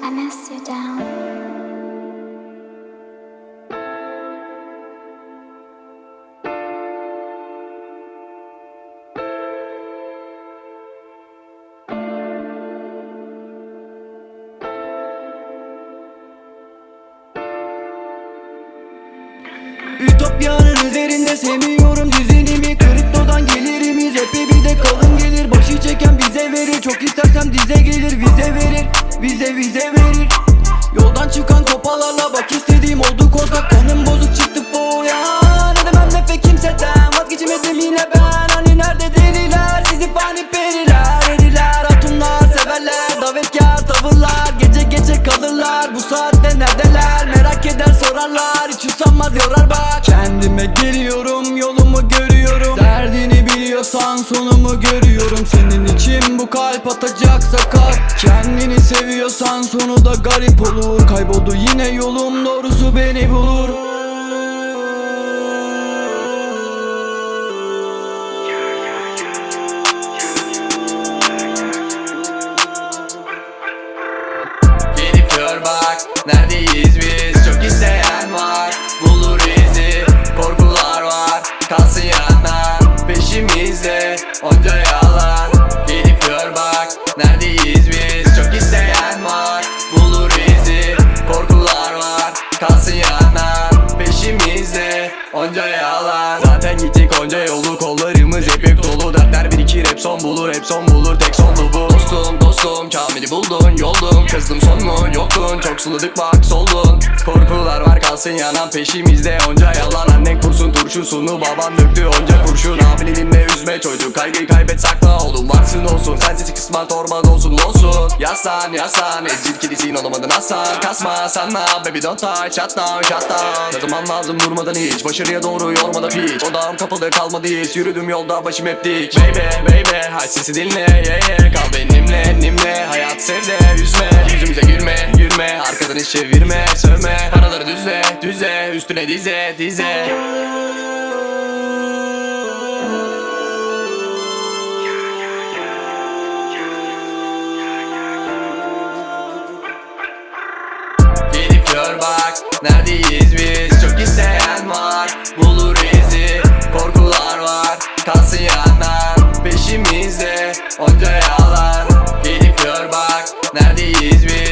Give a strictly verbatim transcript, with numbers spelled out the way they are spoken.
I miss you down. Ütopyanın üzerinde sevmiyorum düzenimi. Kriptodan gelirimiz hep bir de kalın gelir. Başı çeken bize verir, çok istersem dize gelir. Vize verir, vize vize verir. Yoldan çıkan kopalarla bak istediğim oldu korkak. Kanım bozuk çıktı foya. Ne demem nefe kimseden, vazgeçemedim yine ben. Hani nerede deliler, sizi fani periler. Eriler, hatunlar, severler, davetkar tavırlar. Gece gece kalırlar, bu saatte neredeler? Merak eder sorarlar, hiç usanmaz yorar bak. Kendime geliyorum, yolumu görüyorum. Derdini biliyorsan sonumu görüyorum. Senin için bu kalp atacaksa kalk. Kendini seviyorsan sonu da garip olur. Kayboldu yine yolum, doğrusu beni bulur. Gelip gör bak, neredeyiz biz? Çok isteyen var, bulur izi. Korkular var, kalsın yanan peşimizde, onca yalan. Gelip gör bak, neredeyiz biz? Çok isteyen var, bulur izi. Korkular var, kalsın yanan peşimizde, onca yalan. Zaten gittik onca yolu, kollarımız hep yük dolu. Dertler birikir, hep son bulur, hep son bulur. Tek sonlu bu. Dostum dostum, Kamil'i buldun, yoldum. Kızdım son mu yoktun, çok suladık bak soldun. Korkular var, kalsın yanan peşimizde, onca yalan. Annen kursun turşusunu, baban döktü onca kurşun. Abini dinle, üzme çocuk, kaygıyı kaybet sakla. Oğlum varsın olsun, sensiz kısmat orman olsun olsun. Yaslan yaslan, ezil kilisin olamadın aslan. Kasma sanma baby don't touch, shut down shut down. Yazman lazım durmadan hiç, başarıya doğru yormadan piç. Odağım kapalı kalmadı hiç, yürüdüm yolda başım hep dik. Baby baby, hay sesi dinle yeah yeah. Kal benimle benimle, hayat sevde üzme. Yüzümüze gülme gülme, arkadan hiç çevirme sövme. Paraları düzle düzle, üstüne dize dize. Gelip gör bak, neredeyiz biz? Çok isteyen var, bulur izi. Korkular var, kalsın yanan peşimizde, onca yalan. Gelip gör bak, neredeyiz biz?